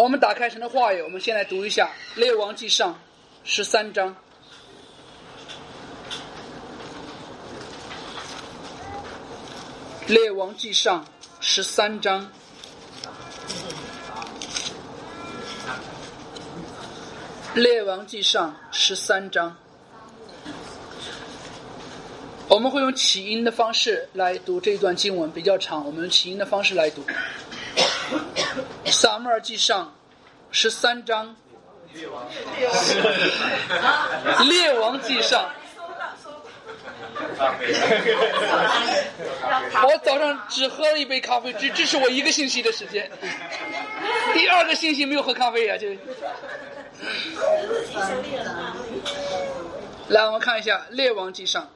我们打开神的话语，我们先来读一下列王纪上13章。列王纪上13章。列王纪上13章，我们会用起音的方式来读这段经文，比较长，我们用起音的方式来读。撒母耳记上13章，列王记上。我早上只喝了一杯咖啡，这是我一个星期的时间。第二个星期没有喝咖啡呀，就。来，我们看一下列王记上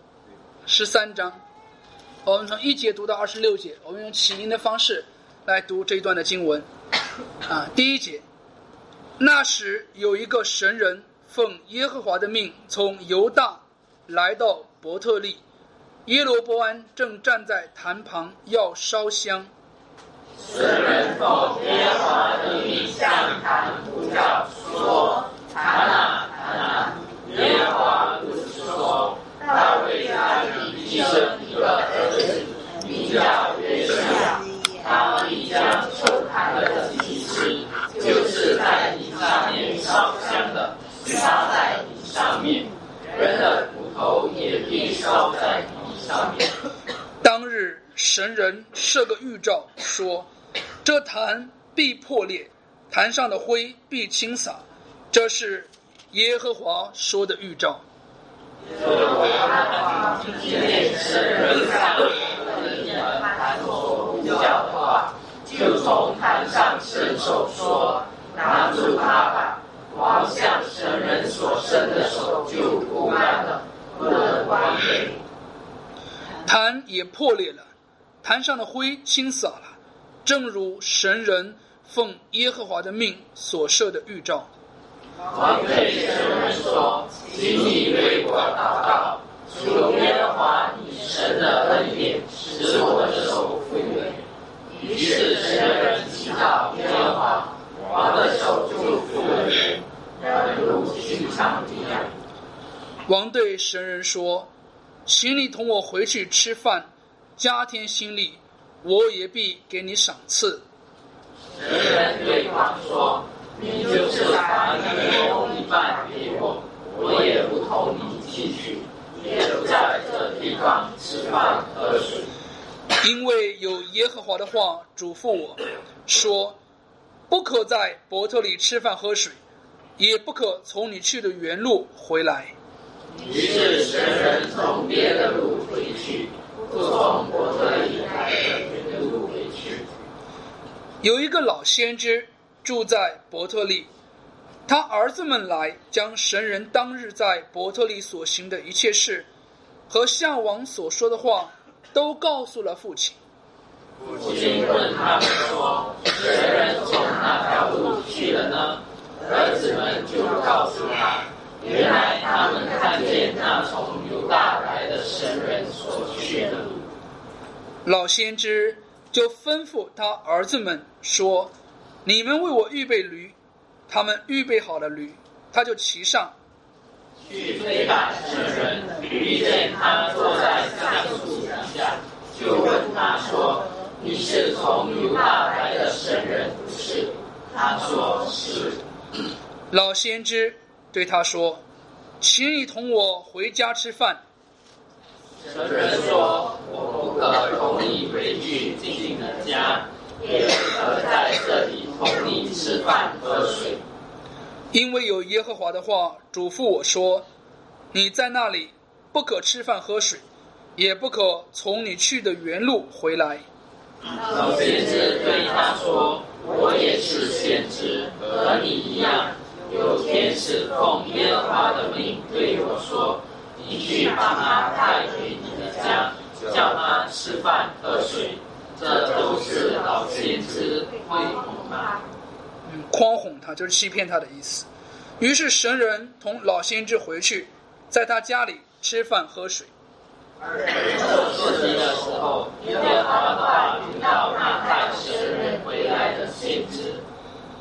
13章，我们从1节读到26节，我们用起音的方式来读这一段的经文。第1节，那时有一个神人奉耶和华的命从犹大来到伯特利，耶罗波安正站在坛旁要烧香。 神人奉耶和华的命向坛呼叫说：坛啊坛啊，耶和华如此说，大卫家里必生一个儿子，名叫约书亚，他必将受坛的祭司，就是在你上面烧香的，撒在你上面，人的骨头也必烧在你上面。 当日神人设个预兆说，这坛必破裂，坛上的灰必倾洒，这是耶和华说的预兆。 耶和华听见神人向坛所呼叫的话，就从坛上伸手说：拿住他吧！王向神人所伸的手就枯干了，不能关闭。 坛也破裂了，坛上的灰倾洒了，正如神人奉耶和华的命所设的预兆。 王对神人说：请你为我祷告，求耶和华你神的恩典使我的手复原。于是神人祈祷耶和华，王的手就复原，人如寻常一样。 王对神人说：请你同我回去吃饭，加添心力，我也必给你赏赐。 神人对王说：你就是把你的供一半给我，我也不同你继续，也不在这地方吃饭喝水。 因为有耶和华的话嘱咐我说，不可在伯特利吃饭喝水，也不可从你去的原路回来。 于是神人从别的路回去，不从伯特利来的原路回去。 有一个老先知住在伯特利，他儿子们来将神人当日在伯特利所行的一切事和向王所说的话都告诉了父亲。 父亲问他们说：神人从哪条路去了呢？儿子们就告诉他，原来他们看见那从犹大来的神人所去的路。 老先知就吩咐他儿子们说：你们为我预备驴。他们预备好了驴，他就骑上去追赶神人，遇见他坐在橡树底下，就问他说：你是从犹大来的神人不是？他说是。 老先知对他说：请你同我回家吃饭。 神人说：我不可同你回去自己的家，也不可在这里同你吃饭喝水。 因为有耶和华的话嘱咐我说，你在那里不可吃饭喝水，也不可从你去的原路回来。 老先知对他说：我也是先知，和你一样，有天使奉耶和华的命对我说：你去把他带回你的家，叫他吃饭喝水。这都是老先知会哄他。 诓哄他就是欺骗他的意思。于是神人同老先知回去，在他家里吃饭喝水。 坐席的时候，耶和华的话临到那带神人回来的先知。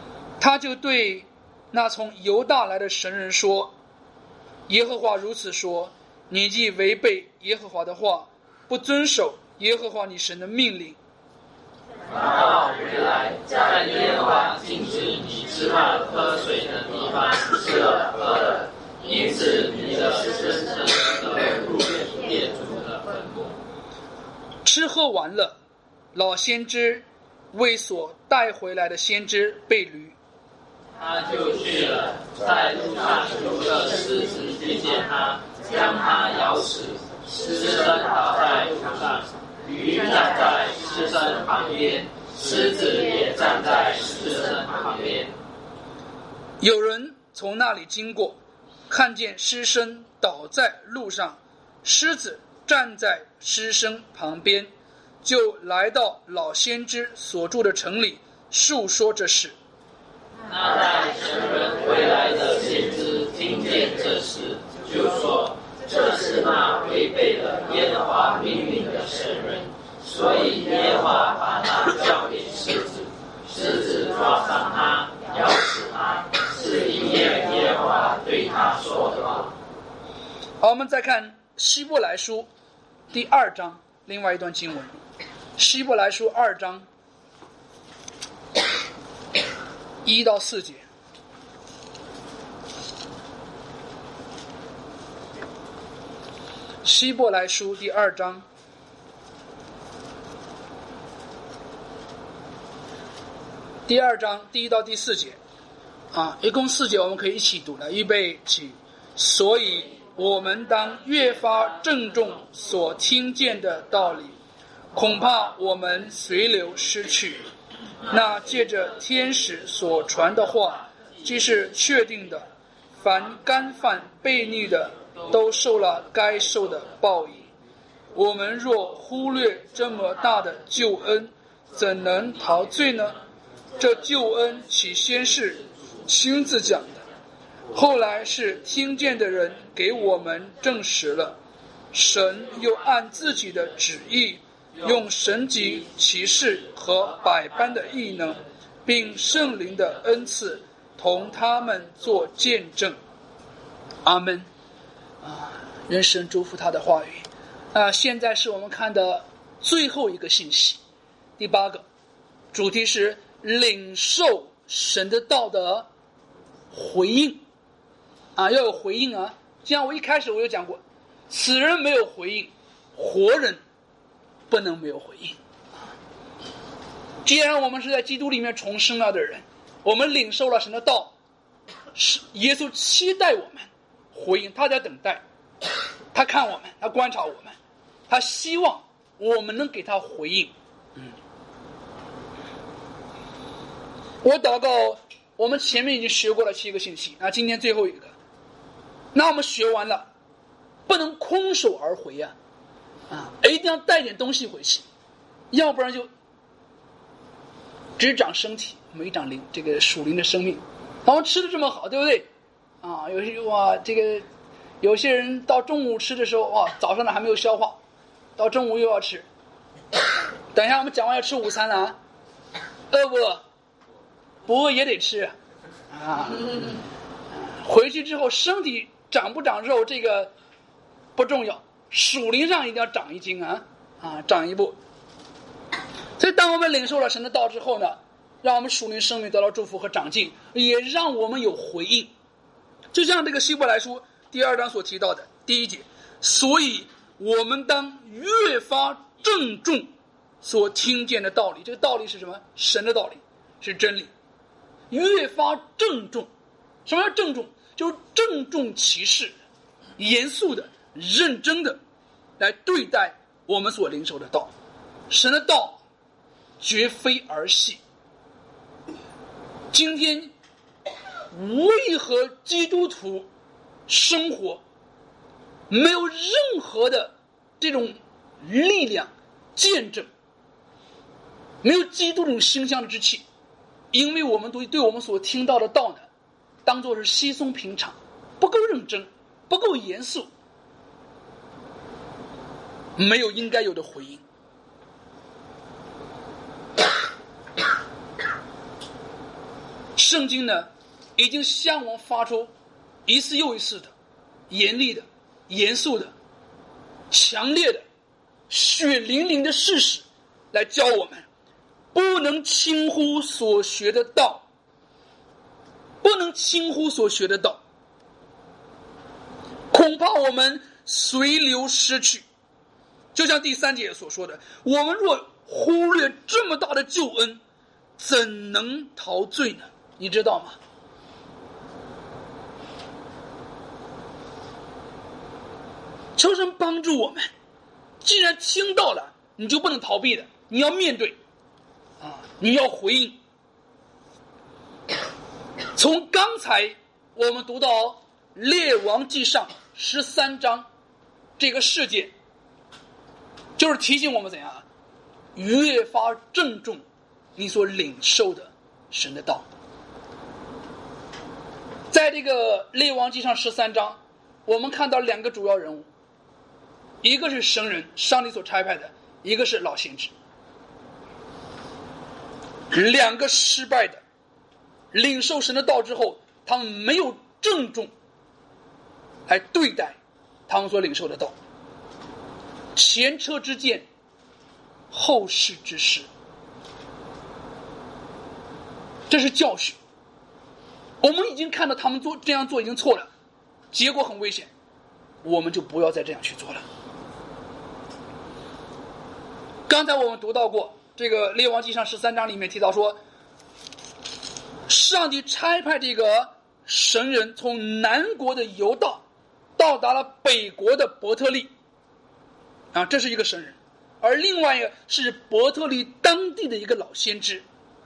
他就对那从犹大来的神人说，耶和华如此说，你既违背耶和华的话，不遵守耶和华你神的命令， 到回来，在耶和华禁止你吃饭喝水的地方吃了喝了，因此你的生生得入列祖的坟墓。 吃喝完了，老先知为所带回来的先知被掳， 他就去了，在路上有个狮子遇见他，将他咬死，狮身倒在土上，驴站在狮身旁边，狮子也站在狮身旁边。 有人从那里经过，看见狮身倒在路上，狮子站在狮身旁边，就来到老先知所住的城里，述说这事。 那带神人回来的先知听见这事，就说：这是那违背了耶和华命令的神人，所以耶和华把他交给狮子，狮子抓伤他，咬死他，是因为耶和华对他说的话。 好，我们再看希伯来书第2章，另外一段经文。希伯来书2章1到4节。希伯来书第2章第2章第1到第4节一共4节，我们可以一起读了。预备起。所以我们当越发郑重所听见的道理，恐怕我们随流失去。那借着天使所传的话，既是确定的，凡干犯悖逆的，都受了该受的报应。我们若忽略这么大的救恩，怎能逃罪呢？这救恩起先是亲自讲的，后来是听见的人给我们证实了。神又按自己的旨意，用神迹奇事和百般的异能，并圣灵的恩赐，同他们做见证。阿们。愿神祝福他的话语。现在是我们看的最后一个信息，第8个主题是领受神的道的回应。要有回应啊！就像我一开始我有讲过，死人没有回应，活人不能没有回应。既然我们是在基督里面重生了的人，我们领受了神的道，是耶稣期待我们回应，他在等待，他看我们，他观察我们，他希望我们能给他回应。我祷告，我们前面已经学过了7个星期，今天最后一个，那我们学完了，不能空手而回一定要带点东西回去，要不然就只长身体，没长灵，这个属灵的生命。我们吃的这么好，对不对？有些人到中午吃的时候，早上的还没有消化，到中午又要吃。等一下我们讲完要吃午餐了饿不饿？不饿也得吃回去之后身体长不长肉这个不重要，属灵上一定要长一斤长一步。所以当我们领受了神的道之后呢，让我们属灵生命得到祝福和长进，也让我们有回应。就像这个希伯来书第2章所提到的第1节，所以我们当越发郑重所听见的道理。这个道理是什么？神的道理，是真理。越发郑重。什么叫郑重？就是郑重其事，严肃的、认真的来对待我们所领受的道。神的道绝非儿戏。今天为何基督徒生活没有任何的这种力量见证，没有基督这种馨香的之气？因为我们对我们所听到的道呢，当作是稀松平常，不够认真，不够严肃，没有应该有的回应。 圣经呢已经向我们发出一次又一次的严厉的、严肃的、强烈的、血淋淋的事实，来教我们不能轻忽所学的道，不能轻忽所学的道，恐怕我们随流失去。就像第3节所说的，我们若忽略这么大的救恩，怎能逃罪呢？你知道吗？求神帮助我们，既然听到了，你就不能逃避的，你要面对你要回应。从刚才我们读到列王纪上13章这个事件，就是提醒我们怎样越发郑重你所领受的神的道。在这个列王纪上13章，我们看到2个主要人物，一个是神人，上帝所差派的，一个是老先知。2个失败的领受神的道之后，他们没有郑重来对待他们所领受的道，前车之鉴，后世之师，这是教训。我们已经看到他们这样做已经错了，结果很危险，我们就不要再这样去做了。刚才我们读到过这个列王纪上13章里面提到说，上帝差派这个神人从南国的犹大到达了北国的伯特利这是一个神人，而另外一个是伯特利当地的一个老先知，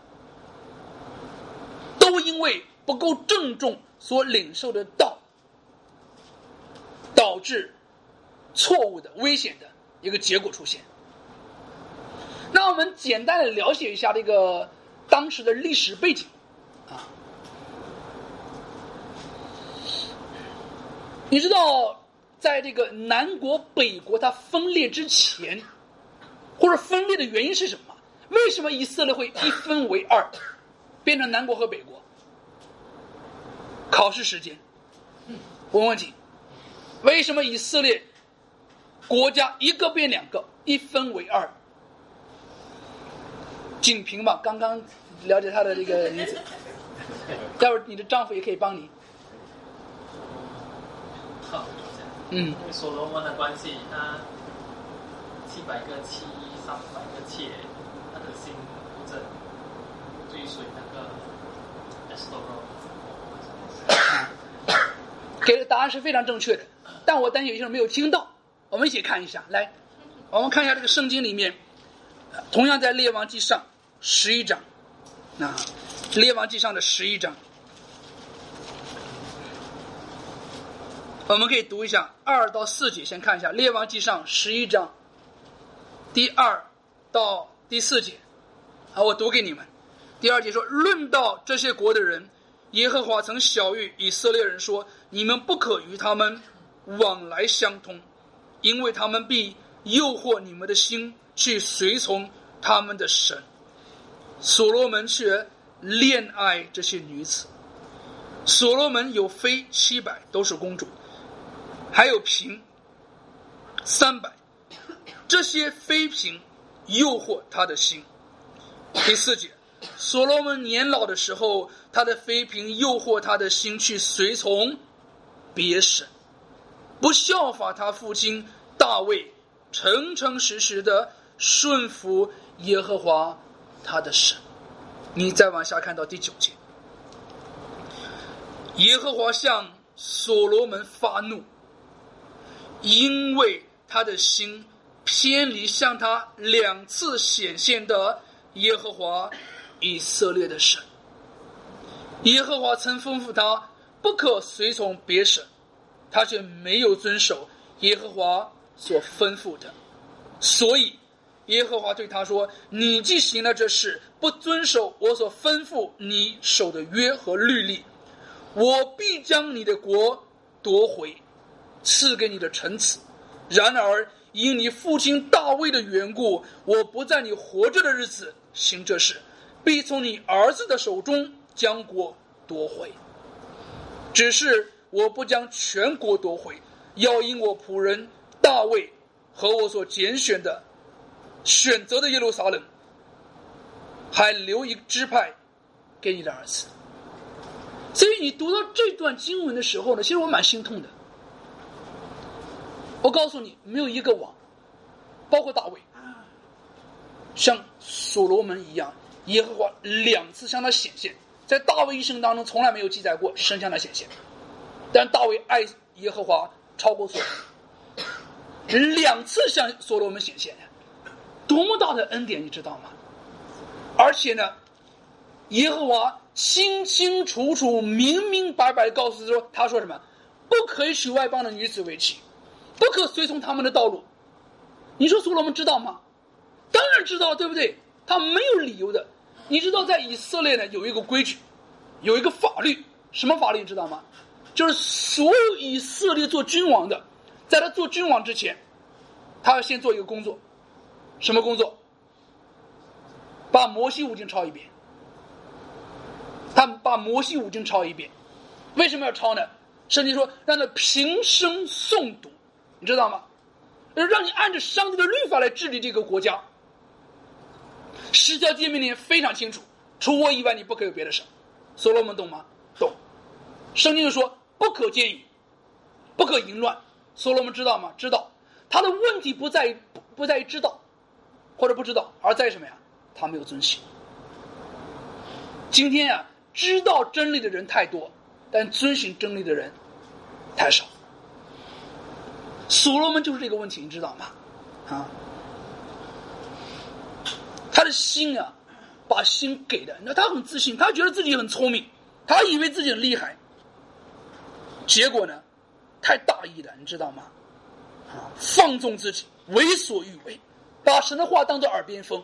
都因为不够郑重所领受的道，导致错误的危险的一个结果出现。那我们简单的了解一下这个当时的历史背景你知道在这个南国北国它分裂之前，或者分裂的原因是什么？为什么以色列会一分为二，变成南国和北国？考试时间问问题，为什么以色列国家一个变2个，一分为二？景平吧，刚刚了解他的这个名字，要不你的丈夫也可以帮你。 因为所罗门的关系，他700个妻，300个妾，他的心不正，追随那个 Esther。 给的答案是非常正确的，但我担心有些人没有听到。我们一起看一下，来，我们看一下这个圣经里面，同样在列王纪上11章，列王纪上的11章。我们可以读一下2到4节，先看一下列王纪上11章第2到第4节。我读给你们。第2节说，论到这些国的人，耶和华曾晓谕以色列人说，你们不可与他们往来相通，因为他们必诱惑你们的心去随从他们的神。所罗门却恋爱这些女子，所罗门有妃700，都是公主，还有嫔300，这些妃嫔诱惑他的心。第4节，所罗门年老的时候，他的妃嫔诱惑他的心去随从别神，不效法他父亲大卫，诚诚实实的顺服耶和华他的神。你再往下看到第9节，耶和华向所罗门发怒，因为他的心偏离向他2次显现的耶和华以色列的神。耶和华曾吩咐他不可随从别神，他却没有遵守耶和华所吩咐的，所以耶和华对他说，你既行了这事，不遵守我所吩咐你守的约和律例，我必将你的国夺回，赐给你的臣子。然而因你父亲大卫的缘故，我不在你活着的日子行这事，必从你儿子的手中将国夺回。只是我不将全国夺回，要因我仆人大卫和我所选择的耶路撒冷，还留一支派给你的儿子。所以你读到这段经文的时候呢，其实我蛮心痛的。我告诉你，没有一个王，包括大卫，像所罗门一样，耶和华2次向他显现，在大卫一生当中从来没有记载过神向他显现。但大卫爱耶和华超过所有人，2次向所罗门显现，多么大的恩典，你知道吗？而且呢，耶和华清清楚楚、明明白白告诉他说什么？不可以娶外邦的女子为妻，不可随从他们的道路。你说所罗门知道吗？当然知道，对不对？他没有理由的。你知道在以色列呢有一个规矩，有一个法律，什么法律你知道吗？就是所有以色列做君王的，在他做君王之前，他要先做一个工作。什么工作？把摩西五经抄一遍。他把摩西五经抄一遍。为什么要抄呢？圣经说让他平生诵读，你知道吗？让你按照上帝的律法来治理这个国家。十条诫命里非常清楚，除我以外你不可有别的神。所罗门懂吗？懂。圣经就说不可奸淫，不可淫乱。所罗门知道吗？知道。他的问题不在于知道或者不知道，而在于什么呀？他没有遵行。今天啊，知道真理的人太多，但遵行真理的人太少。所罗门就是这个问题，你知道吗？他的心啊，把心给的，那他很自信，他觉得自己很聪明，他以为自己很厉害，结果呢，太大意了，你知道吗？放纵自己，为所欲为，把神的话当作耳边风。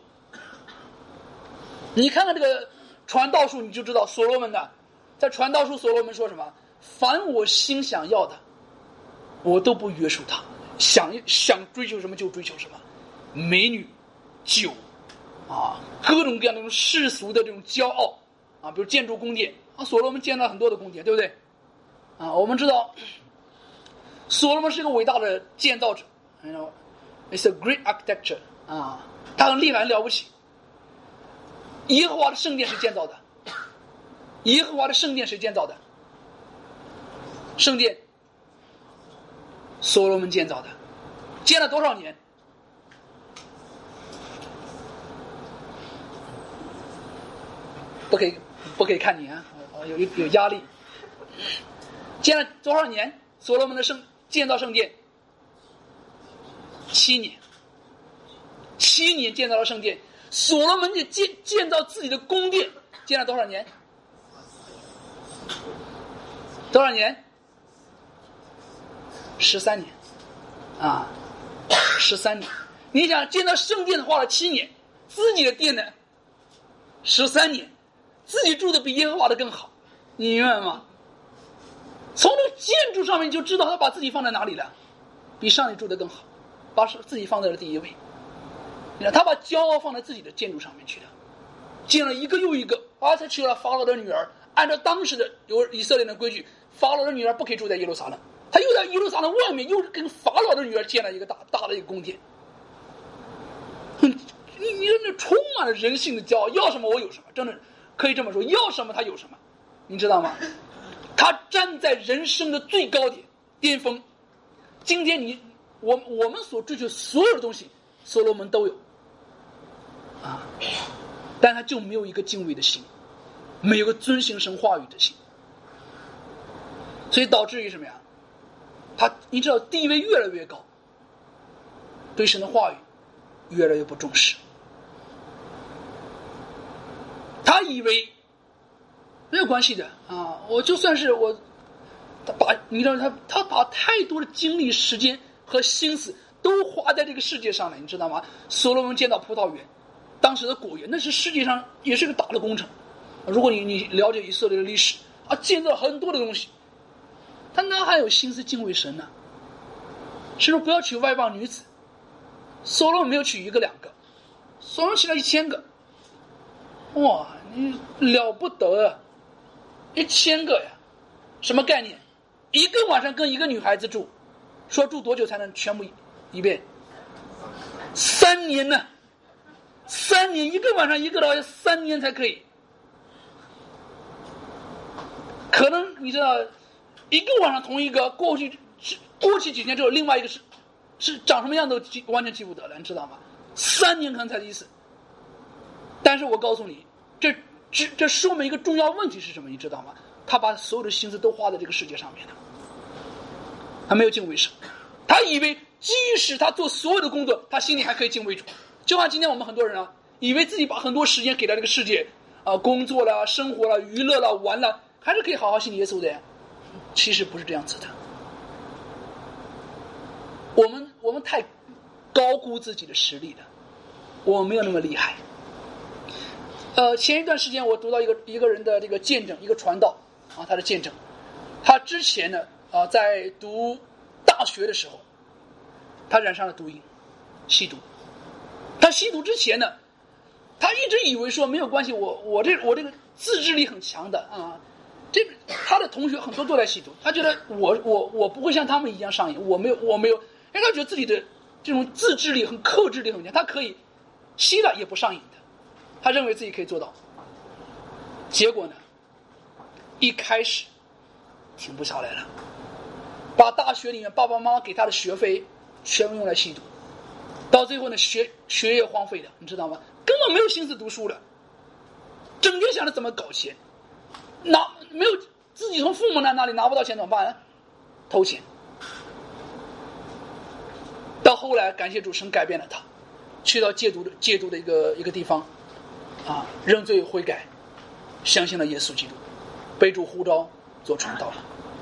你看看这个传道书，你就知道所罗门的，在传道书所罗门说什么？凡我心想要的，我都不约束他，想追求什么就追求什么，美女、酒各种各样的这种世俗的这种骄傲比如建筑宫殿所罗门建了很多的宫殿，对不对？我们知道所罗门是一个伟大的建造者 ，It's a great architecture 他很厉害，很了不起。耶和华的圣殿谁建造的？耶和华的圣殿谁建造的？圣殿所罗门建造的，建了多少年？不可以看你有压力。建了多少年？所罗门的建造圣殿7年，7年建造了圣殿。所罗门就建造自己的宫殿，建了多少年？多少年？13年13年。你想建造圣殿花了7年，自己的殿呢13年，自己住的比耶和华的更好，你明白吗？从这个建筑上面就知道他把自己放在哪里了，比上帝住的更好，把自己放在了第一位。他把骄傲放在自己的建筑上面去的，建了一个又一个，才娶了法老的女儿。按照当时的以色列的规矩，法老的女儿不可以住在耶路撒冷，他又在耶路撒冷外面又跟法老的女儿建了一个大的一个宫殿。你真的充满了人性的骄傲，要什么我有什么，真的可以这么说，要什么他有什么，你知道吗？他站在人生的最高点巅峰。今天我们所追求所有的东西，所罗门都有但他就没有一个敬畏的心，没有个遵行神话语的心，所以导致于什么呀？你知道地位越来越高，对神的话语越来越不重视。他以为没有关系的我就算是你知道他把太多的精力、时间和心思都花在这个世界上了，你知道吗？所罗门建造葡萄园，当时的果园，那是世界上也是个大的工程。如果你了解以色列的历史建造很多的东西，他哪还有心思敬畏神呢？是说不要娶外邦女子，所罗门没有娶1个2个，所罗门娶了1000个。哇，你了不得 1000个呀，什么概念？一个晚上跟一个女孩子住，说住多久才能全部一遍？3年呢，3年，一个晚上一个老爷，3年才可以。可能你知道，一个晚上同一个过去几天之后，另外一个是长什么样都完全记不得了，你知道吗？3年可能才一次。但是我告诉你，这说明一个重要问题是什么？你知道吗？他把所有的心思都花在这个世界上面了，他没有敬畏神，他以为即使他做所有的工作，他心里还可以敬畏主。就像今天我们很多人啊，以为自己把很多时间给了这个世界工作了、生活了、娱乐了、玩了，还是可以好好信耶稣的呀。其实不是这样子的。我们太高估自己的实力了，我们没有那么厉害。前一段时间我读到一个人的这个见证，一个传道他的见证。他之前呢在读大学的时候，他染上了毒瘾，吸毒。他吸毒之前呢，他一直以为说没有关系，我这个自制力很强的他的同学很多都在吸毒，他觉得我不会像他们一样上瘾，我没有，因为他觉得自己的这种自制力和克制力很强，他可以吸了也不上瘾的，他认为自己可以做到。结果呢，一开始停不下来了，把大学里面爸爸妈妈给他的学费全部用来吸毒，到最后呢学业荒废了，你知道吗？根本没有心思读书了，整天想着怎么搞钱，没有自己从父母那里拿不到钱怎么办呢？偷钱。到后来感谢主，神改变了他，去到戒毒的一个地方认罪悔改，相信了耶稣基督，被主呼召做传道了。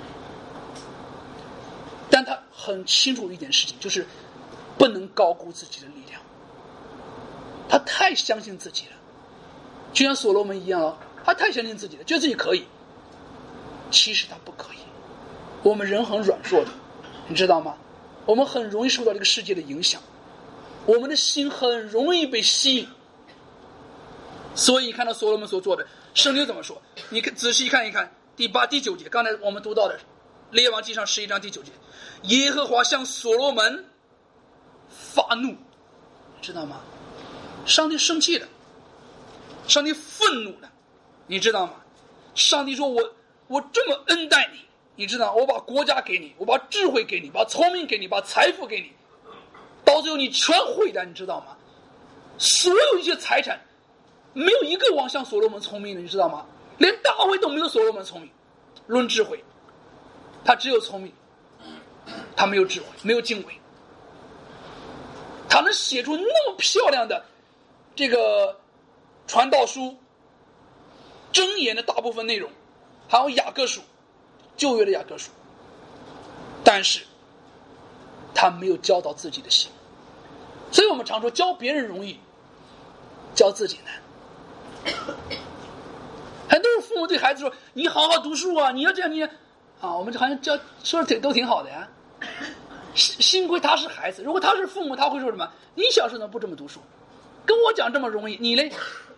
但他很清楚一点事情，就是不能高估自己的力量，他太相信自己了，就像所罗门一样他太相信自己了，觉得自己可以，其实他不可以。我们人很软弱的，你知道吗？我们很容易受到这个世界的影响，我们的心很容易被吸引。所以看到所罗门所做的，圣经怎么说？你仔细看一看第8、第9节，刚才我们读到的列王记上11章第9节，耶和华向所罗门发怒，知道吗？上帝生气了，上帝愤怒了，你知道吗？上帝说我这么恩待你，你知道，我把国家给你，我把智慧给你，把聪明给你，把财富给你，到最后你全毁了，你知道吗？所有一些财产没有一个王像所罗门聪明的，你知道吗？连大卫都没有所罗门聪明。论智慧，他只有聪明，他没有智慧，没有敬畏。他能写出那么漂亮的这个传道书，箴言的大部分内容，还有雅各书，旧约的雅各书，但是他没有教导自己的心。所以我们常说教别人容易，教自己难。很多父母对孩子说：“你好好读书啊，你要这样，你我们好像教说的都挺好的呀。”幸亏他是孩子，如果他是父母，他会说什么？你小时候怎么不这么读书？跟我讲这么容易，你嘞？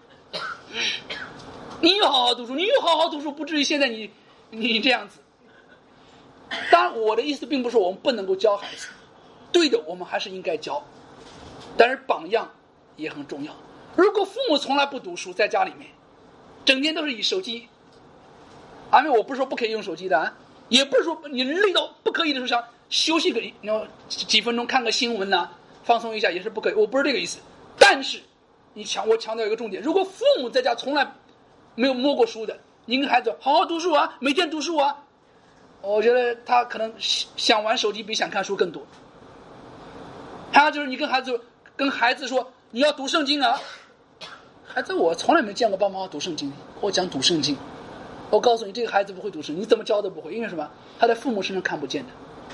你又好好读书，你又好好读书，不至于现在你这样子。当然，我的意思并不是我们不能够教孩子，对的，我们还是应该教，但是榜样也很重要。如果父母从来不读书，在家里面整天都是以手机，因为我不是说不可以用手机的也不是说你累到不可以的时候想休息个几分钟看个新闻放松一下也是不可以，我不是这个意思。但是我强调一个重点，如果父母在家从来没有摸过书的，你跟孩子好好读书每天读书我觉得他可能想玩手机比想看书更多。还有就是你跟孩子说你要读圣经孩子，我从来没见过爸妈读圣经，我讲读圣经，我告诉你，这个孩子不会读圣经，你怎么教都不会，因为什么？他在父母身上看不见的。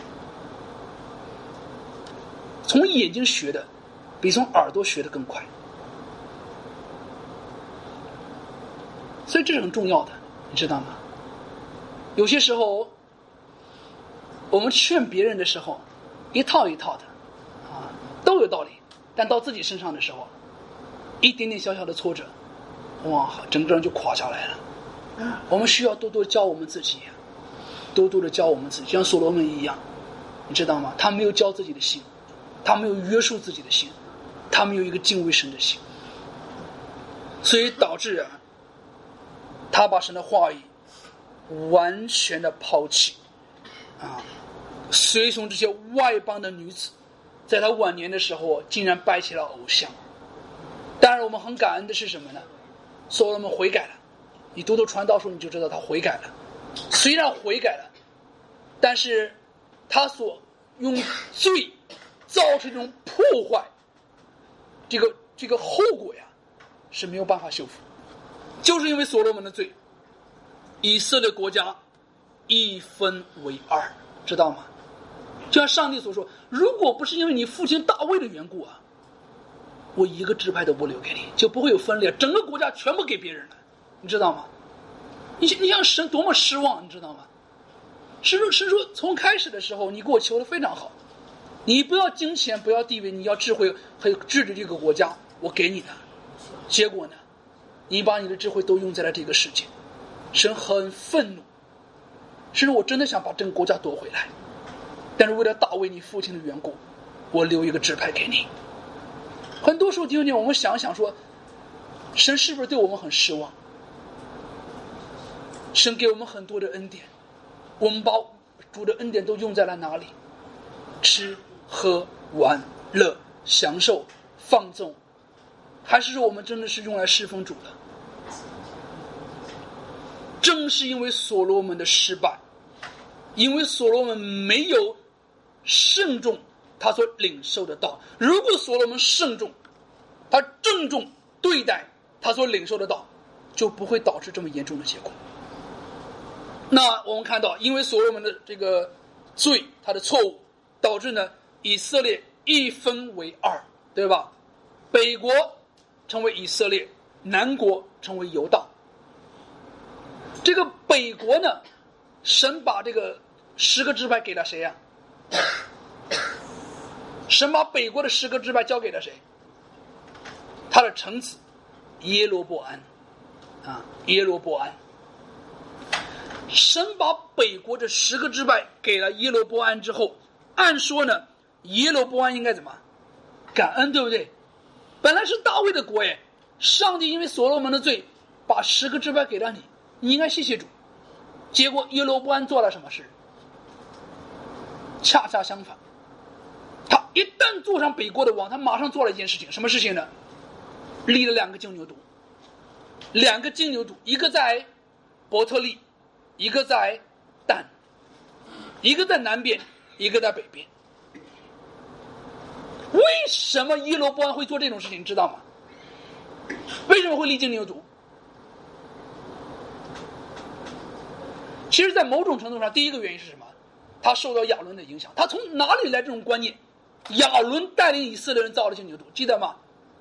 从眼睛学的比从耳朵学的更快，所以这是很重要的，你知道吗？有些时候我们劝别人的时候一套一套的都有道理，但到自己身上的时候，一点点小小的挫折，整个人就垮下来了。 我们需要多多教我们自己，多多的教我们自己，像所罗门一样，你知道吗？他没有教自己的心，他没有约束自己的心，他没有一个敬畏神的心，所以导致他把神的话语完全的抛弃随从这些外邦的女子，在他晚年的时候竟然拜起了偶像。当然我们很感恩的是什么呢？所罗门悔改了，你读传道书你就知道他悔改了。虽然悔改了，但是他所用罪造成这种破坏，这个后果是没有办法修复。就是因为所罗门的罪，以色列国家一分为二，知道吗？就像上帝所说，如果不是因为你父亲大卫的缘故我一个支派都不留给你，就不会有分裂，整个国家全部给别人了，你知道吗？你想神多么失望，你知道吗？神说从开始的时候你给我求的非常好，你不要金钱，不要地位，你要智慧和治理这个国家，我给你的。结果呢，你把你的智慧都用在了这个世界，神很愤怒，甚至我真的想把整个国家夺回来，但是为了大卫你父亲的缘故，我留一个支派给你。很多时候弟兄姐妹，我们想想说，神是不是对我们很失望？神给我们很多的恩典，我们把主的恩典都用在了哪里？吃喝玩乐享受放纵，还是说我们真的是用来侍奉主的？正是因为所罗门的失败，因为所罗门没有慎重他所领受的道。如果所罗门慎重，他郑重对待他所领受的道，就不会导致这么严重的结果。那我们看到，因为所罗门的这个罪，他的错误，导致呢以色列一分为二，对吧？北国成为以色列，南国成为犹大。这个北国呢，神把这个10个支派给了谁呀？神把北国的10个支派交给了谁？他的臣子耶罗波安耶罗波安。神把北国这10个支派给了耶罗波安之后，按说呢，耶罗波安应该怎么感恩，对不对？本来是大卫的国上帝因为所罗门的罪把10个支派给了你，你应该谢谢主。结果耶罗波安做了什么事？恰恰相反，他一旦坐上北国的王，他马上做了一件事情，什么事情呢？立了2个金牛犊，2个金牛犊，一个在伯特利，一个在但，一个在南边，一个在北边。为什么耶罗波安会做这种事情，你知道吗？为什么会立金牛犊？其实在某种程度上，第一个原因是什么？他受到亚伦的影响。他从哪里来这种观念？亚伦带领以色列人造了金牛犊，记得吗？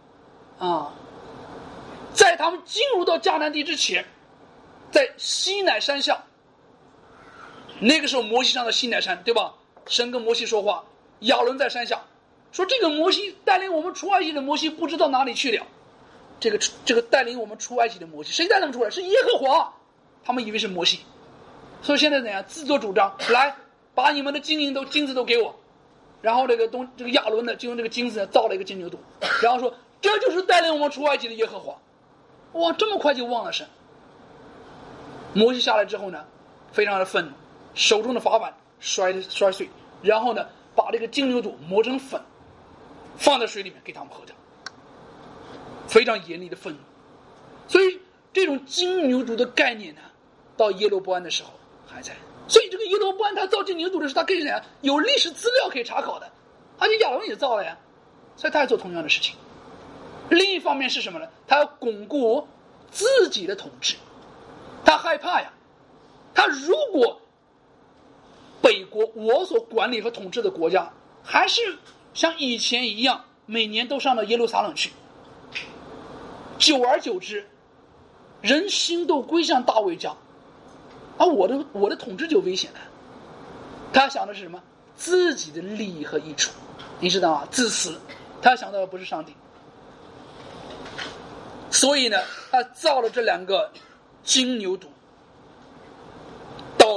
在他们进入到迦南地之前，在西乃山下，那个时候摩西上的西乃山，对吧？神跟摩西说话，亚伦在山下说，这个摩西带领我们出埃及的摩西不知道哪里去了。这个带领我们出埃及的摩西，谁带他们出来？是耶和华。他们以为是摩西，所以现在怎样？自作主张，来把你们的金子都给我。然后这个亚伦呢，就用这个金子呢造了一个金牛犊，然后说这就是带领我们出埃及的耶和华。哇，这么快就忘了神。摩西下来之后呢，非常的愤怒，手中的法板摔碎，然后呢把这个金牛犊磨成粉，放在水里面给他们喝掉，非常严厉的愤怒。所以这种金牛犊的概念呢，到耶罗波安的时候还在。所以这个耶罗波安他造金牛犊的时候，他可以怎样？有历史资料可以查考的，而且亚伦也造了呀，所以他也做同样的事情。另一方面是什么呢？他要巩固自己的统治，他害怕呀。他如果北国我所管理和统治的国家还是像以前一样每年都上到耶路撒冷去，久而久之人心都归向大卫家，我的统治就危险了。他想的是什么？自己的利益和益处，你知道吗？自私，他想到的不是上帝。所以呢，他造了这2个金牛犊，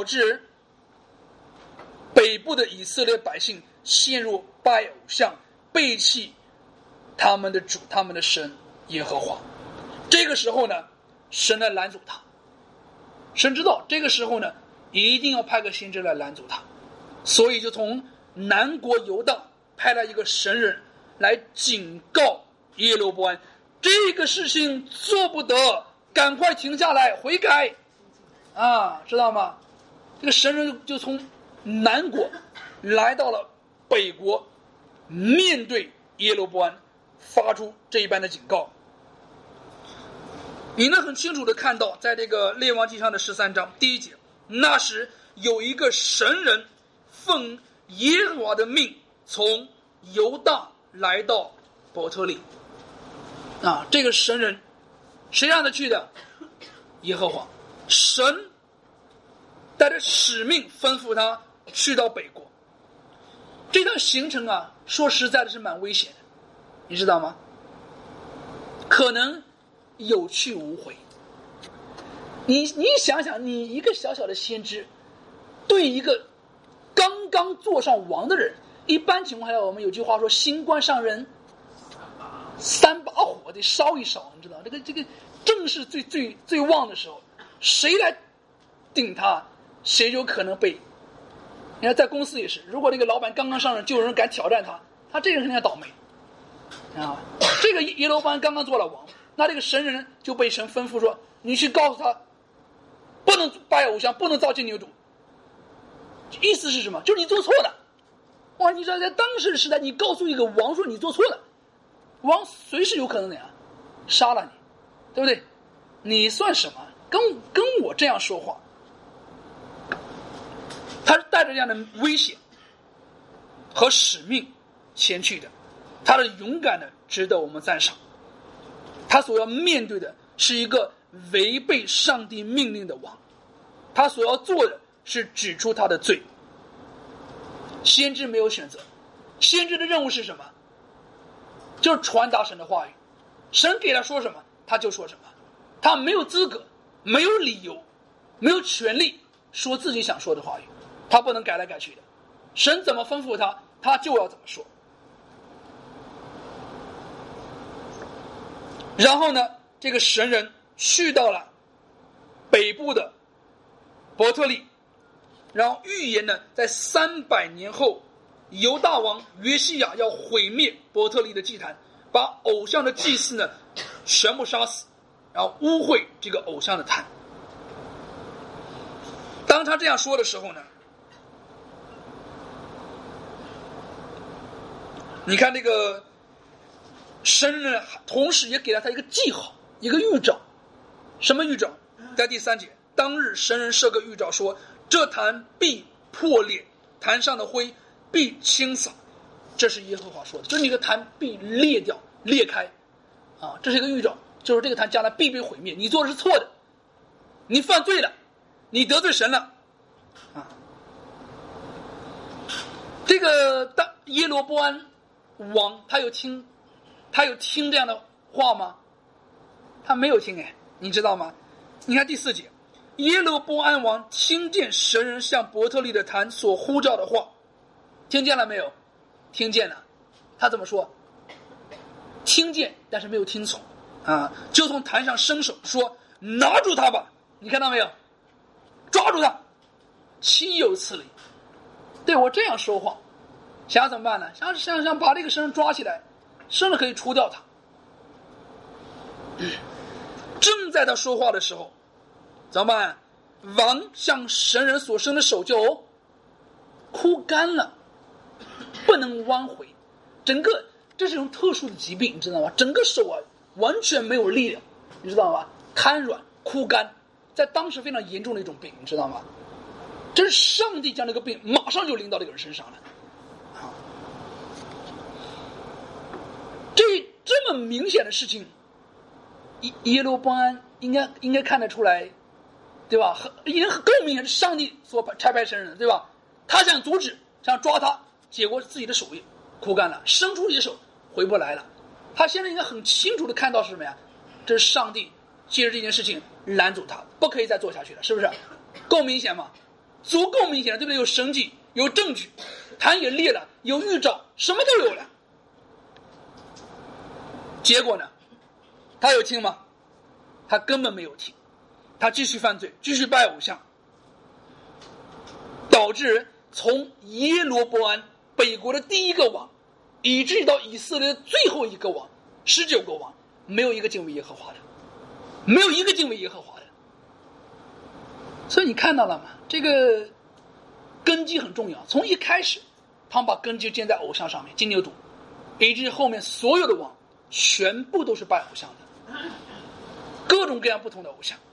导致北部的以色列百姓陷入拜偶像，背弃他们的主，他们的神耶和华。这个时候呢，神来拦阻他。神知道这个时候呢，一定要派个先知来拦阻他，所以就从南国犹大派了一个神人来警告耶罗波安，这个事情做不得，赶快停下来悔改啊，知道吗？这个神人就从南国来到了北国，面对耶罗波安发出这一般的警告。你能很清楚的看到，在这个列王记上的13章第1节，那时有一个神人奉耶和华的命从犹大来到伯特利啊，这个神人谁让他去的？耶和华。神带着使命吩咐他去到北国。这段行程啊，说实在的是蛮危险的，你知道吗？可能有去无回。你想想，你一个小小的先知，对一个刚刚坐上王的人，一般情况下我们有句话说，新官上任3把火得烧一烧，你知道这个正是最旺的时候，谁来顶他，谁有可能被。你看在公司也是，如果这个老板刚刚上任就有人敢挑战他，他这个人肯定要倒霉啊。这个耶罗波安刚刚做了王，那这个神人就被神吩咐说，你去告诉他不能拜偶像，不能造金牛犊。意思是什么？就是你做错了。哇，你知道在当时的时代，你告诉一个王说你做错了，王随时有可能怎样杀了你，对不对？你算什么？跟我这样说话。他是带着这样的危险和使命前去的，他的勇敢的值得我们赞赏。他所要面对的是一个违背上帝命令的王，他所要做的是指出他的罪。先知没有选择，先知的任务是什么？就是传达神的话语，神给他说什么他就说什么，他没有资格，没有理由，没有权利说自己想说的话语，他不能改来改去的。神怎么吩咐他，他就要怎么说。然后呢，这个神人去到了北部的伯特利，然后预言呢，在300年后，犹大王约西亚要毁灭伯特利的祭坛，把偶像的祭司呢全部杀死，然后污秽这个偶像的坛。当他这样说的时候呢，你看这个神人同时也给了他一个记号，一个预兆。什么预兆？在第3节，当日神人设个预兆说，这坛必破裂，坛上的灰必倾洒。这是耶和华说的，就是那个坛必裂掉裂开啊，这是一个预兆，就是这个坛将来必被毁灭。你做的是错的，你犯罪了，你得罪神了啊。这个当耶罗波安王他有听这样的话吗？他没有听哎，你知道吗？你看第4节，耶罗波安王听见神人向伯特利的坛所呼召的话，听见了没有？听见了。他怎么说？听见但是没有听从啊，就从坛上伸手说，拿住他吧。你看到没有？抓住他，岂有此理！对我这样说话，想怎么办呢？想把这个神人抓起来，甚至可以除掉他。正在他说话的时候，怎么办？王向神人所伸的手就枯干了，不能弯回。这是一种特殊的疾病，你知道吗？整个手啊完全没有力量，你知道吗？瘫软枯干，在当时非常严重的一种病，你知道吗？这是上帝将这个病马上就临到这个人身上了。这么明显的事情，耶罗波安应该看得出来，对吧？已经够明显是上帝所差派神人，对吧？他想阻止，想抓他，结果自己的手也枯干了，伸出一手回不来了。他现在应该很清楚的看到是什么呀？这是上帝借着这件事情拦阻他，不可以再做下去了，是不是？够明显吗？ 足够明显了，对不对？有神迹，有证据，坛也裂了，有预兆，什么都有了。结果呢，他有听吗？他根本没有听，他继续犯罪，继续拜偶像，导致从耶罗波安北国的第一个王，以至于到以色列的最后一个王，19个王，没有一个敬畏耶和华的，没有一个敬畏耶和华的。所以你看到了吗？这个根基很重要。从一开始，他们把根基建在偶像上面，金牛犊，以至于后面所有的王全部都是拜偶像的，各种各样不同的偶像。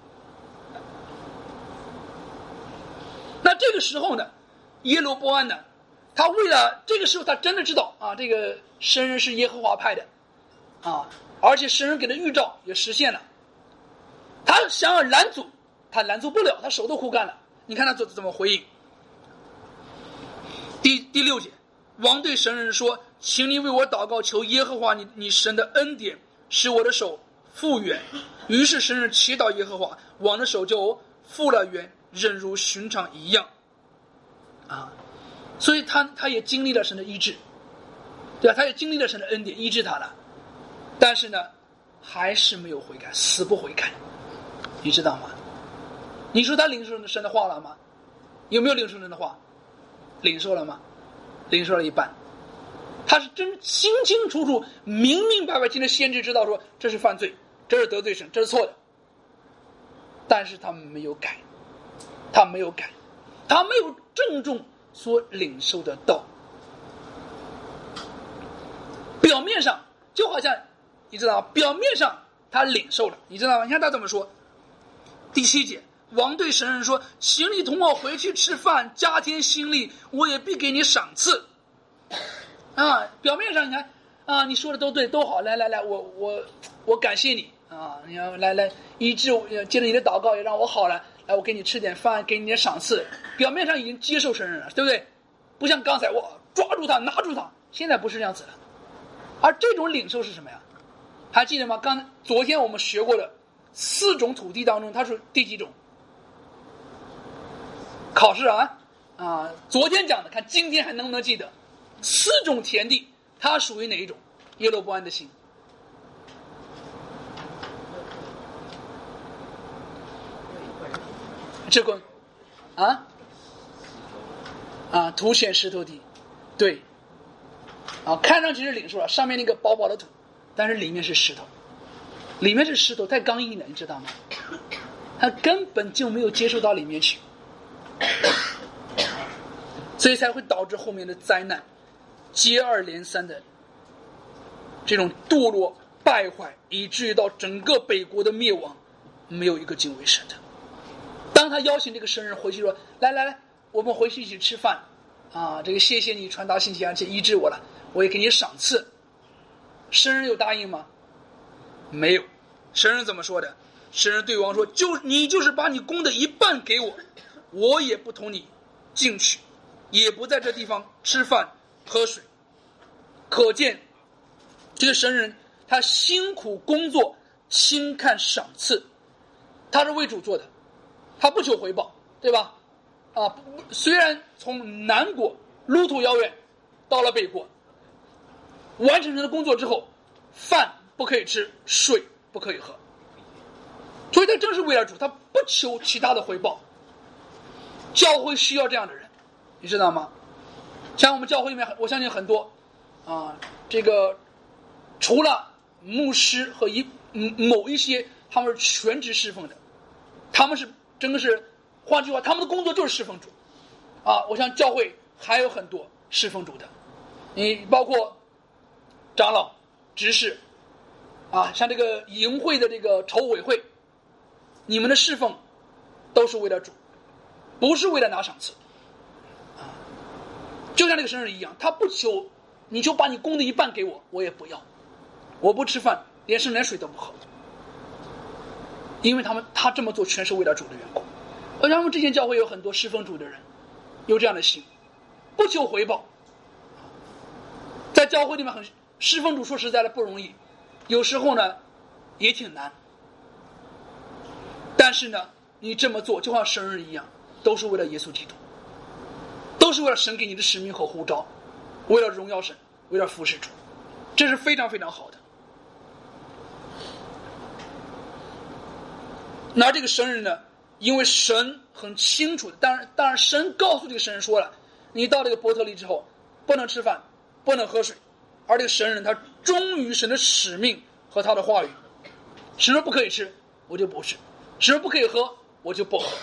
那这个时候呢，耶罗波安呢，他为了这个时候他真的知道啊，这个神人是耶和华派的啊，而且神人给的预兆也实现了。他想要拦阻，他拦阻不了，他手都枯干了。你看他怎么回应？第6节，王对神人说：“请你为我祷告，求耶和华你神的恩典，使我的手复原。”于是神人祈祷耶和华，王的手就复了原，仍如寻常一样。啊，所以他也经历了神的医治，对吧？他也经历了神的恩典医治他了，但是呢，还是没有悔改，死不悔改，你知道吗？你说他领受神的话了吗？有没有领受神的话？领受了吗？领受了一半。他是真清清楚楚、明明白白，今天先知知道说这是犯罪，这是得罪神，这是错的。但是他没有改，他没有改，他没有郑重所领受的道。表面上就好像你知道，表面上他领受了，你知道吗？你看他怎么说？第7节，王对神人说：“请你同我回去吃饭，加添心力，我也必给你赏赐。”啊，表面上你看啊，你说的都对，都好，来，我感谢你啊，你要来医治我，借着你的祷告也让我好了，来我给你吃点饭，给你点赏赐。表面上已经接受神人了，对不对？不像刚才我抓住他，拿住他，现在不是这样子了。而这种领受是什么呀？还记得吗？昨天我们学过的4种土地当中，它是第几种？考试啊，昨天讲的，看今天还能不能记得？4种田地，它属于哪一种？耶罗波安的心。这个土选石头地，对，看上去是领受了，上面那个薄薄的土，但是里面是石头，太刚硬了，你知道吗？他根本就没有接受到里面去，所以才会导致后面的灾难，接二连三的这种堕落败坏，以至于到整个北国的灭亡，没有一个敬畏神的。当他邀请这个神人回去说：“来，我们回去一起吃饭啊！这个谢谢你传达信息，而且医治我了，我也给你赏赐。”神人有答应吗？没有。神人怎么说的？神人对王说：“你就是把你供的一半给我，我也不同你进去，也不在这地方吃饭喝水。”可见这个神人他辛苦工作，轻看赏赐，他是为主做的，他不求回报，对吧？虽然从南国路途遥远到了北国，完成他的工作之后，饭不可以吃，水不可以喝，所以他正是为了主，他不求其他的回报。教会需要这样的人，你知道吗？像我们教会里面，我相信很多这个除了牧师和某一些他们是全职侍奉的，他们是真的是，换句话，他们的工作就是侍奉主我想教会还有很多侍奉主的，你包括长老、执事像这个营会的这个筹委会，你们的侍奉都是为了主，不是为了拿赏赐就像这个神人一样，他不求你就把你供的一半给我，我也不要，我不吃饭，连生连水都不喝，因为他这么做全是为了主的缘故。而他们之前教会有很多侍奉主的人有这样的心，不求回报。在教会里面侍奉主说实在的不容易，有时候呢也挺难，但是呢你这么做就像神人一样， 都是为了耶稣基督，都是为了神给你的使命和呼召，为了荣耀神，为了服侍主，这是非常非常好的。那这个神人呢，因为神很清楚的，当然神告诉这个神人说了，你到这个伯特利之后不能吃饭，不能喝水，而这个神人他忠于神的使命和他的话语，神说不可以吃我就不吃，神说不可以喝我就不喝。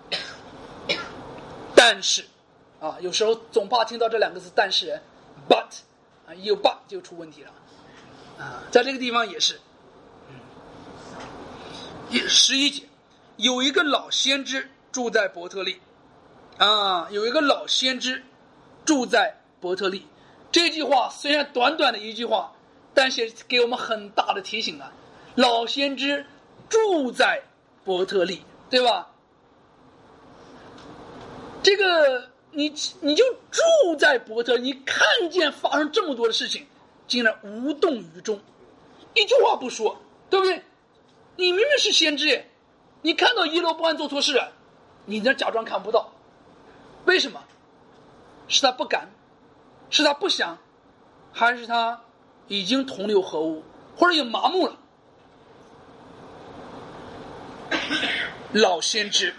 但是有时候总怕听到这两个字但是 but 有 but 就出问题了在这个地方也是11节，有一个老先知住在伯特利有一个老先知住在伯特利。这句话虽然短短的一句话，但是给我们很大的提醒老先知住在伯特利，对吧？这个你就住在伯特利，你看见发生这么多的事情，竟然无动于衷，一句话不说，对不对？你明明是先知耶，你看到耶罗波安做错事了，你在假装看不到，为什么？是他不敢，是他不想，还是他已经同流合污，或者也麻木了？老先知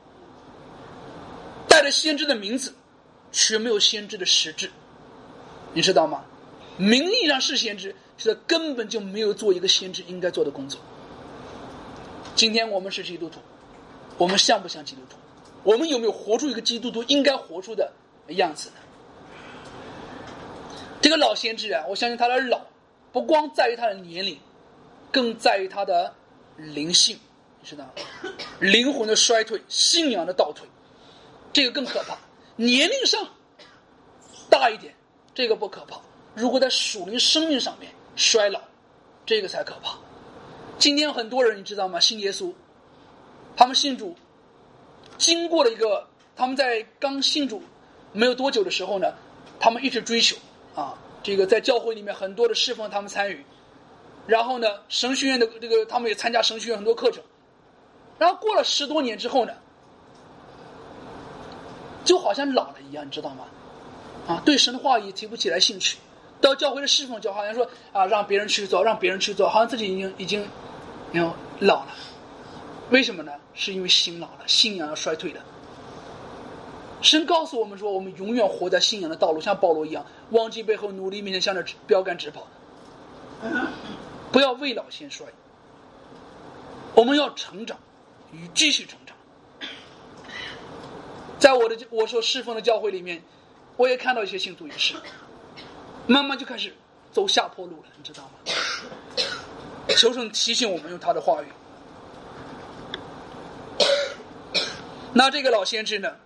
带着先知的名字，却没有先知的实质，你知道吗？名义上是先知，是他根本就没有做一个先知应该做的工作。今天我们是基督徒，我们像不像基督徒？我们有没有活出一个基督徒应该活出的样子呢？这个老先知我相信他的老不光在于他的年龄，更在于他的灵性，你知道吗？灵魂的衰退，信仰的倒退，这个更可怕。年龄上大一点，这个不可怕，如果在属灵生命上面衰老，这个才可怕。今天很多人你知道吗？信耶稣，他们信主，经过了他们在刚信主没有多久的时候呢，他们一直追求这个在教会里面很多的侍奉他们参与，然后呢神学院的他们也参加神学院很多课程，然后过了10多年之后呢，就好像老了一样，你知道吗？对神的话也提不起来兴趣，到教会的侍奉就好像说让别人去做，让别人去做，好像自己已经老了。为什么呢？是因为心老了，信仰要衰退的。神告诉我们说，我们永远活在信仰的道路，像保罗一样，忘记背后，努力面前，向着标杆直跑，不要未老先衰。我们要成长，与继续成长。在我所侍奉的教会里面，我也看到一些信徒也是慢慢就开始走下坡路了，你知道吗？求神提醒我们用他的话语。那这个老先知呢，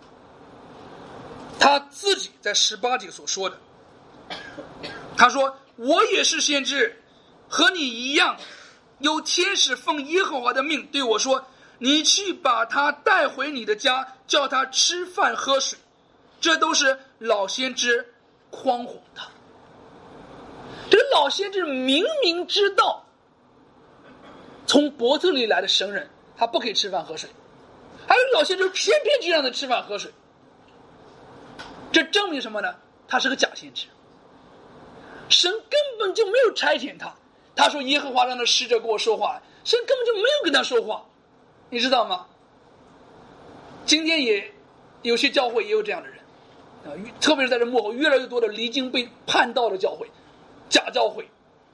他自己在18节所说的，他说我也是先知，和你一样，有天使奉耶和华的命对我说，你去把他带回你的家，叫他吃饭喝水。这都是老先知诓哄他。这个老先知明明知道从伯特利来的神人他不可以吃饭喝水，还有老先知偏偏就让他吃饭喝水，这证明什么呢？他是个假先知，神根本就没有差遣他。他说耶和华让他使者跟我说话，神根本就没有跟他说话，你知道吗？今天也有些教会也有这样的人特别是在这幕后，越来越多的离经被叛道的教会，假教会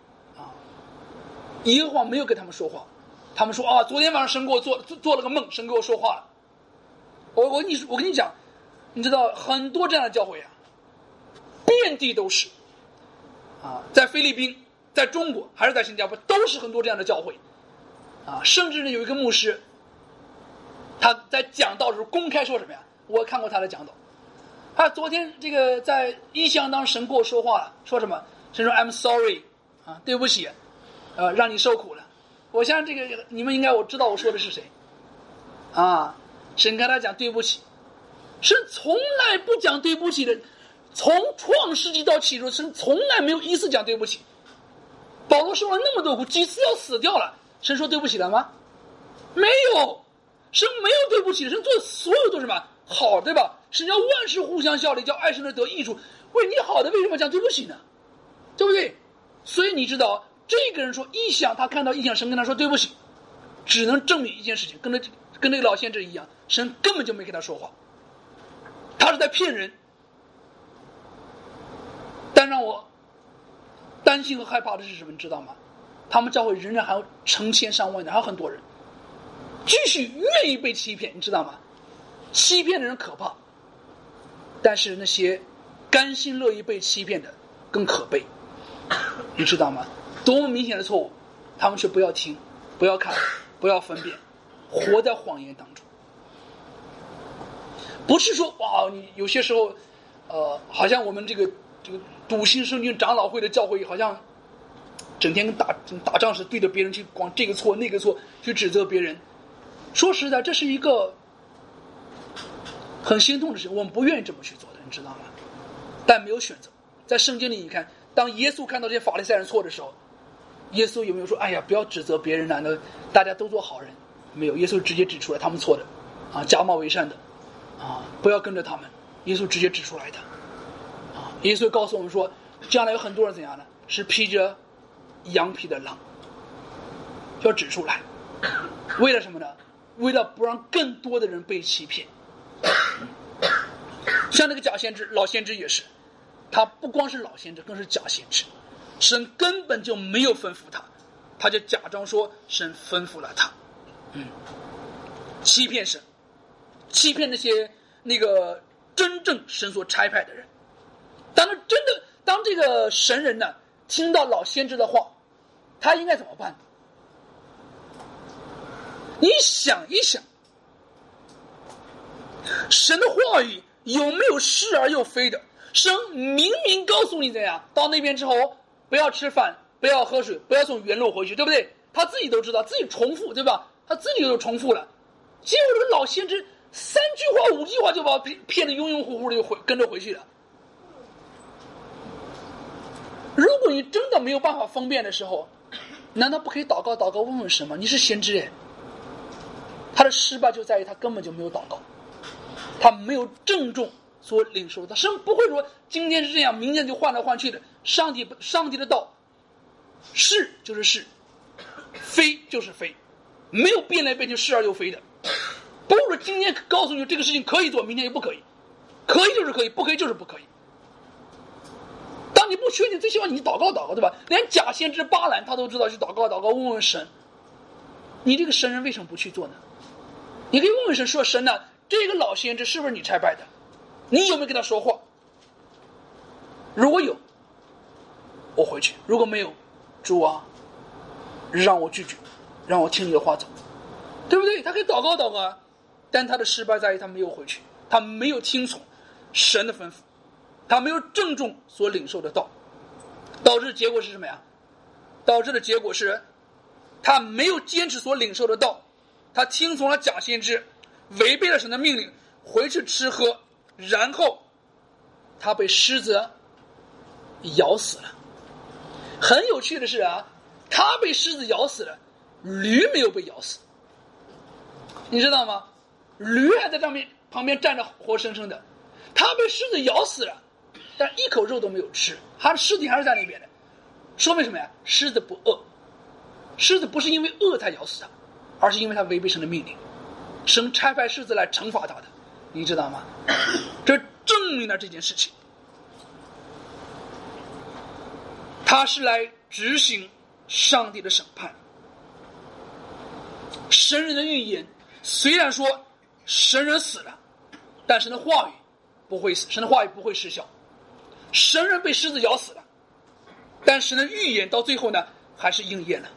耶和华没有跟他们说话，他们说昨天晚上神给我做了个梦，神给我说话了。我跟你讲，你知道很多这样的教会遍地都是在菲律宾，在中国还是在新加坡，都是很多这样的教会甚至呢有一个牧师，他在讲道的时候公开说什么呀？我看过他的讲道，他昨天这个在异象当神跟我说话了，说什么？神说 I'm sorry 对不起让你受苦了。我相信这个你们应该我知道我说的是谁神跟他讲对不起。神从来不讲对不起的，从创世纪到启示，神从来没有一次讲对不起。保罗受了那么多苦，几次要死掉了，神说对不起了吗？没有。 神没有对不起，神做的所有都是什么好，对吧？神叫万事互相效力，叫爱神的得益处。为你好的，为什么讲对不起呢？对不对？所以你知道，这个人说异象，他看到异象，神跟他说对不起，只能证明一件事情，跟那个老先知一样，神根本就没跟他说话，他是在骗人。但让我担心和害怕的是什么，你知道吗？他们教会仍然还有成千上万的，还有很多人继续愿意被欺骗，你知道吗？欺骗的人可怕，但是那些甘心乐意被欺骗的更可悲，你知道吗？多么明显的错误，他们却不要听，不要看，不要分辨，活在谎言当中。不是说哇，你有些时候好像我们这个笃信圣经长老会的教会好像整天跟打仗似的，对着别人去光这个错那个错去指责别人。说实在，这是一个很心痛的事情，我们不愿意这么去做的，你知道吗？但没有选择。在圣经里你看，当耶稣看到这些法利赛人错的时候，耶稣有没有说哎呀不要指责别人啊，那大家都做好人？没有，耶稣直接指出来他们错的啊，假冒为善的啊，不要跟着他们。耶稣直接指出来的啊，耶稣告诉我们说，将来有很多人怎样呢？是披着羊皮的狼，要指出来，为了什么呢？为了不让更多的人被欺骗。像那个假先知，老先知也是，他不光是老先知，更是假先知。神根本就没有吩咐他，他就假装说神吩咐了他。欺骗神，欺骗那个真正神所差派的人。当这个神人呢听到老先知的话，他应该怎么办？你想一想，神的话语有没有是而又非的？神明明告诉你怎样，到那边之后不要吃饭，不要喝水，不要从原路回去，对不对？他自己都知道，自己重复，对吧？他自己就重复了。结果这个老先知3句话5句话就把骗得庸庸糊糊的就跟着回去了。如果你真的没有办法分辨的时候，难道不可以祷告问问神吗？你是先知耶。他的失败就在于他根本就没有祷告，他没有郑重所领受的。神不会说今天是这样，明天就换来换去的。上帝的道是就是是，非就是非，没有变来变去是而又非的。不是说今天告诉你这个事情可以做，明天又不可以，可以就是可以，不可以就是不可以。当你不确定，最希望你祷告，对吧？连假先知巴兰他都知道去祷告问问神，你这个神人为什么不去做呢？你可以问问神说，神呢，这个老先知是不是你差派的？你有没有跟他说话？如果有，我回去；如果没有，主啊，让我拒绝，让我听你的话走，对不对？他可以祷告啊，但他的失败在于他没有回去，他没有听从神的吩咐，他没有郑重所领受的道，导致的结果是什么呀？导致的结果是他没有坚持所领受的道，他听从了假先知，违背了神的命令，回去吃喝，然后他被狮子咬死了。很有趣的是啊，他被狮子咬死了，驴没有被咬死，你知道吗？驴还在旁边站着活生生的，他被狮子咬死了，但一口肉都没有吃，他的尸体还是在那边的，说明什么呀？狮子不饿，狮子不是因为饿才咬死他，而是因为他违背神的命令，神差派狮子来惩罚他的，你知道吗？这证明了这件事情，他是来执行上帝的审判。神人的预言虽然说神人死了，但神的话语不会死，神的话语不会失效。神人被狮子咬死了，但神的预言到最后呢还是应验了，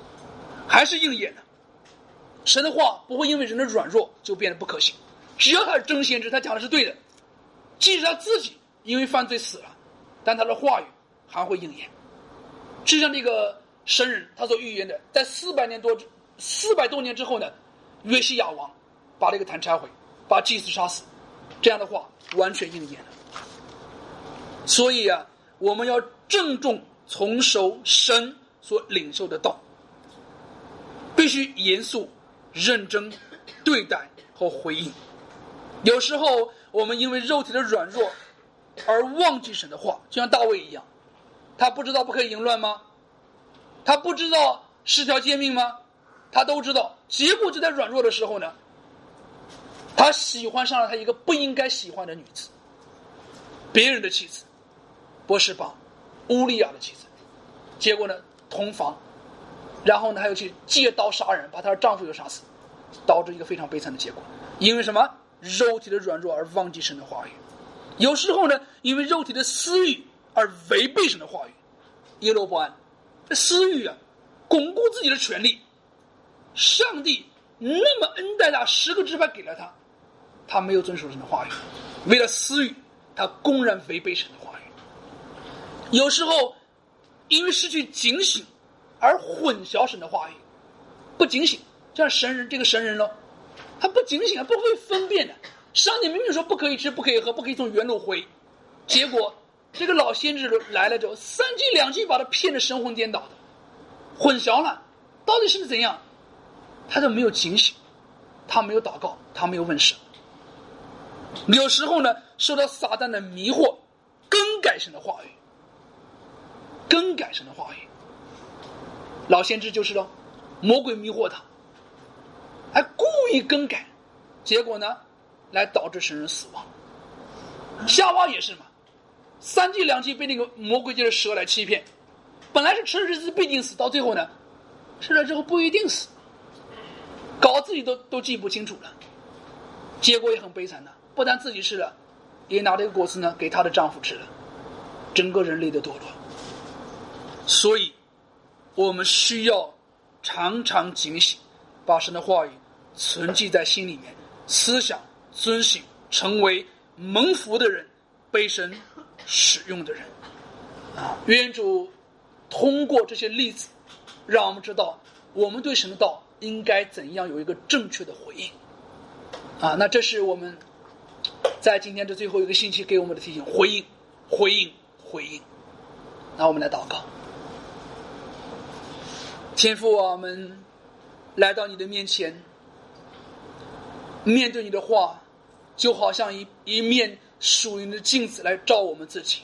神的话不会因为人的软弱就变得不可信，只要他是真先知，他讲的是对的，即使他自己因为犯罪死了，但他的话语还会应验。就像这个神人他所预言的，在400多年之后呢，约西亚王把这个坛拆毁，把祭司杀死，这样的话完全应验了。所以啊，我们要郑重从守神所领受的道，必须严肃认真对待和回应。有时候我们因为肉体的软弱而忘记神的话，就像大卫一样，他不知道不可以淫乱吗？他不知道10条诫命吗？他都知道。结果就在软弱的时候呢，他喜欢上了他一个不应该喜欢的女子，别人的妻子，波示巴，乌利亚的妻子。结果呢，同房，然后呢，还有去借刀杀人，把她的丈夫又杀死，导致一个非常悲惨的结果。因为什么？肉体的软弱而忘记神的话语。有时候呢，因为肉体的私欲而违背神的话语。耶罗波安，这私欲啊，巩固自己的权利。上帝那么恩待他，10个支派给了他，他没有遵守神的话语，为了私欲，他公然违背神的话语。有时候因为失去警醒而混淆神的话语，不警醒，就像神人这个神人咯，他不警醒啊，不会分辨的。上帝明明说不可以吃，不可以喝，不可以从原路回，结果这个老先知来了之后，3句2句把他骗得神魂颠倒的，混淆了，到底是怎样？他都没有警醒，他没有祷告，他没有问神。有时候呢，受到撒旦的迷惑，更改神的话语，更改神的话语。老先知就是咯，魔鬼迷惑他，还故意更改，结果呢，来导致神人死亡。夏娃也是嘛，3句2句被那个魔鬼借着蛇来欺骗，本来是吃了日子必定死，到最后呢，吃了之后不一定死，搞自己都记不清楚了，结果也很悲惨的，不但自己吃了，也拿这个果子呢给她的丈夫吃了，整个人类的堕落。所以我们需要常常警醒，把神的话语存记在心里面，思想遵行，成为蒙福的人，被神使用的人。愿主通过这些例子，让我们知道我们对神的道应该怎样有一个正确的回应。那这是我们在今天的最后一个星期给我们的提醒，回应，回应，回应。那我们来祷告。天父啊，我们来到你的面前，面对你的话，就好像一面属灵的镜子来照我们自己，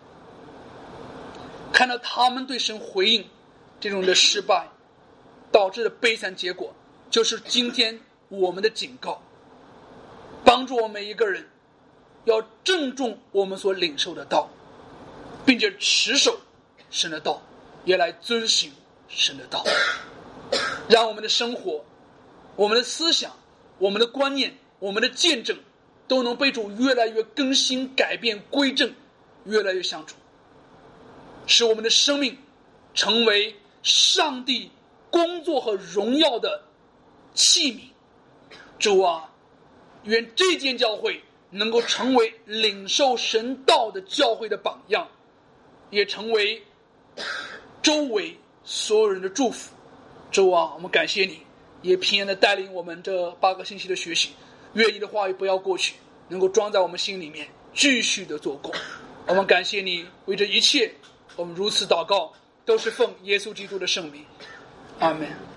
看到他们对神回应这种的失败导致的悲惨结果，就是今天我们的警告，帮助我们每一个人要郑重我们所领受的道，并且持守神的道，也来遵行神的道，让我们的生活，我们的思想，我们的观念，我们的见证都能被主越来越更新改变归正，越来越像主，使我们的生命成为上帝工作和荣耀的器皿。主啊，愿这间教会能够成为领受神道的教会的榜样，也成为周围所有人的祝福。主啊，我们感谢你，也平安的带领我们这8个星期的学习，愿你的话语不要过去，能够装在我们心里面，继续的做工。我们感谢你，为这一切我们如此祷告，都是奉耶稣基督的圣名，阿们。